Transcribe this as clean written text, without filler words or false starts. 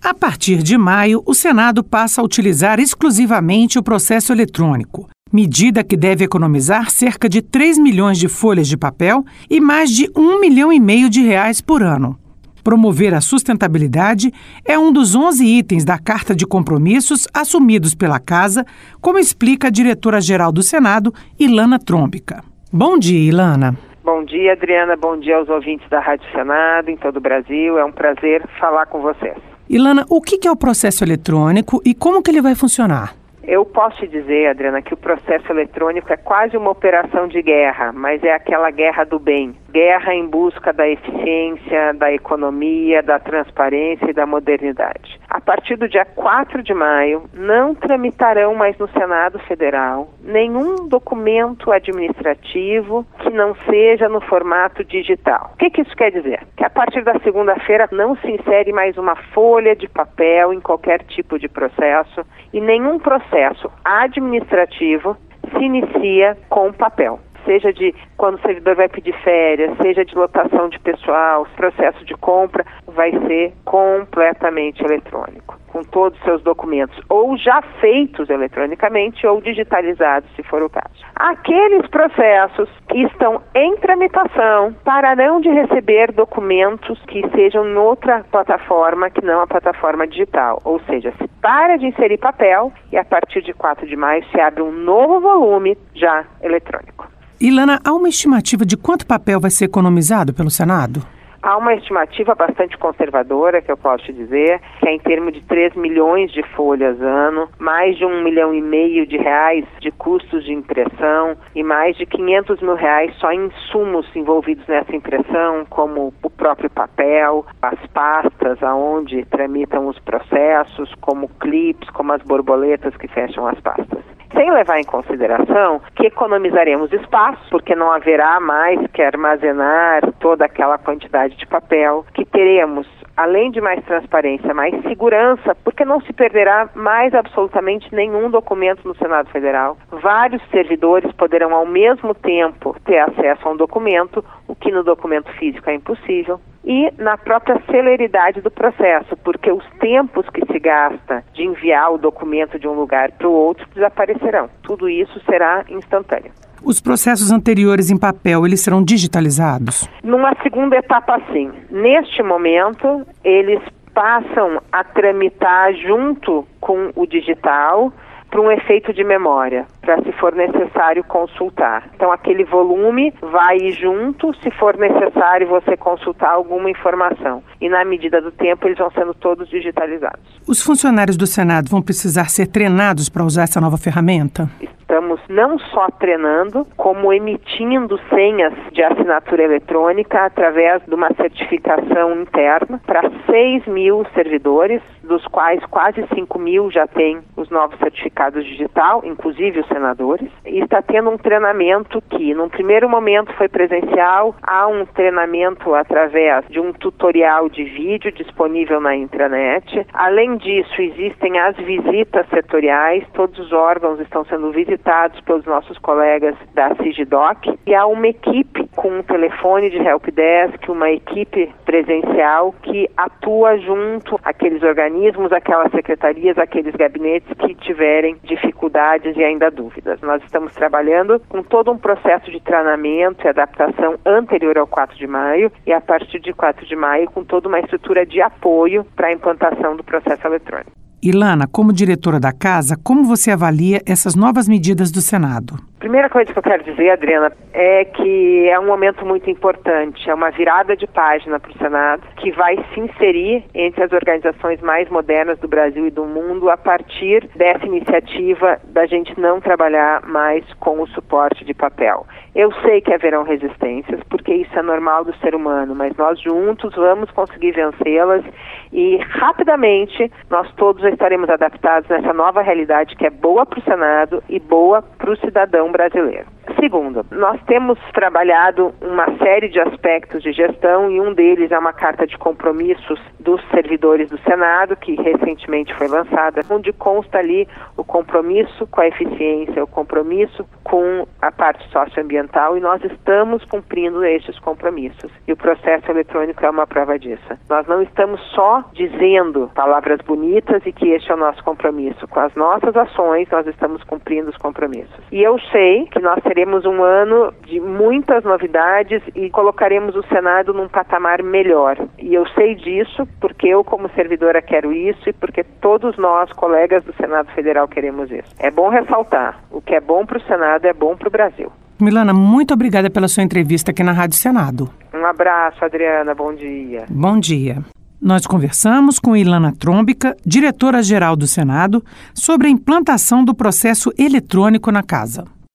A partir de maio, o Senado passa a utilizar exclusivamente o processo eletrônico, medida que deve economizar cerca de 3 milhões de folhas de papel e mais de R$1,5 milhão por ano. Promover a sustentabilidade é um dos 11 itens da Carta de Compromissos assumidos pela Casa, como explica a diretora-geral do Senado, Ilana Trombica. Bom dia, Ilana. Bom dia, Adriana. Bom dia aos ouvintes da Rádio Senado em todo o Brasil. É um prazer falar com vocês. Ilana, o que é o processo eletrônico e como que ele vai funcionar? Eu posso te dizer, Adriana, que o processo eletrônico é quase uma operação de guerra, mas é aquela guerra do bem. Guerra em busca da eficiência, da economia, da transparência e da modernidade. A partir do dia 4 de maio, não tramitarão mais no Senado Federal nenhum documento administrativo que não seja no formato digital. O que isso quer dizer? Que a partir da segunda-feira não se insere mais uma folha de papel em qualquer tipo de processo e nenhum processo administrativo se inicia com papel. Seja de quando o servidor vai pedir férias, seja de lotação de pessoal, processo de compra, vai ser completamente eletrônico, com todos os seus documentos, ou já feitos eletronicamente ou digitalizados, se for o caso. Aqueles processos que estão em tramitação pararão de receber documentos que sejam em outra plataforma que não a plataforma digital, ou seja, se para de inserir papel e a partir de 4 de maio se abre um novo volume já eletrônico. Ilana, há uma estimativa de quanto papel vai ser economizado pelo Senado? Há uma estimativa bastante conservadora, que eu posso te dizer, que é em termos de 3 milhões de folhas ano, mais de R$1,5 milhão de custos de impressão e mais de R$500 mil só em insumos envolvidos nessa impressão, como o próprio papel, as pastas aonde tramitam os processos, como clips, como as borboletas que fecham as pastas. Sem levar em consideração que economizaremos espaço, porque não haverá mais que armazenar toda aquela quantidade de papel, que teremos, além de mais transparência, mais segurança, porque não se perderá mais absolutamente nenhum documento no Senado Federal. Vários servidores poderão ao mesmo tempo ter acesso a um documento, o que no documento físico é impossível. E na própria celeridade do processo, porque os tempos que se gasta de enviar o documento de um lugar para o outro desaparecerão. Tudo isso será instantâneo. Os processos anteriores em papel, eles serão digitalizados? Numa segunda etapa, sim. Neste momento, eles passam a tramitar junto com o digital para um efeito de memória, para se for necessário consultar. Então aquele volume vai junto, se for necessário você consultar alguma informação. E na medida do tempo eles vão sendo todos digitalizados. Os funcionários do Senado vão precisar ser treinados para usar essa nova ferramenta? Estamos não só treinando, como emitindo senhas de assinatura eletrônica através de uma certificação interna para 6 mil servidores, dos quais quase 5 mil já têm os novos certificados digital, inclusive os senadores, e está tendo um treinamento que, num primeiro momento, foi presencial, há um treinamento através de um tutorial de vídeo disponível na intranet. Além disso, existem as visitas setoriais, todos os órgãos estão sendo visitados pelos nossos colegas da CIGDOC, e há uma equipe com um telefone de helpdesk, uma equipe presencial que atua junto àqueles organismos, aquelas secretarias, aqueles gabinetes que tiverem dificuldades e ainda dúvidas. Nós estamos trabalhando com todo um processo de treinamento e adaptação anterior ao 4 de maio e a partir de 4 de maio com toda uma estrutura de apoio para a implantação do processo eletrônico. Ilana, como diretora da Casa, como você avalia essas novas medidas do Senado? Primeira coisa que eu quero dizer, Adriana, é que é um momento muito importante, é uma virada de página para o Senado, que vai se inserir entre as organizações mais modernas do Brasil e do mundo a partir dessa iniciativa da gente não trabalhar mais com o suporte de papel. Eu sei que haverão resistências, porque isso é normal do ser humano, mas nós juntos vamos conseguir vencê-las e rapidamente nós todos estaremos adaptados nessa nova realidade que é boa para o Senado e boa para o cidadão brasileiro. Segundo, nós temos trabalhado uma série de aspectos de gestão e um deles é uma carta de compromissos dos servidores do Senado, que recentemente foi lançada, onde consta ali o compromisso com a eficiência, o compromisso com a parte socioambiental, e nós estamos cumprindo estes compromissos. E o processo eletrônico é uma prova disso. Nós não estamos só dizendo palavras bonitas e que este é o nosso compromisso. Com as nossas ações, nós estamos cumprindo os compromissos. E eu sei que nós teremos um ano de muitas novidades e colocaremos o Senado num patamar melhor. E eu sei disso porque eu, como servidora, quero isso e porque todos nós, colegas do Senado Federal, queremos isso. É bom ressaltar, o que é bom para o Senado é bom para o Brasil. Milana, muito obrigada pela sua entrevista aqui na Rádio Senado. Um abraço, Adriana. Bom dia. Bom dia. Nós conversamos com Ilana Trombica, diretora-geral do Senado, sobre a implantação do processo eletrônico na Casa.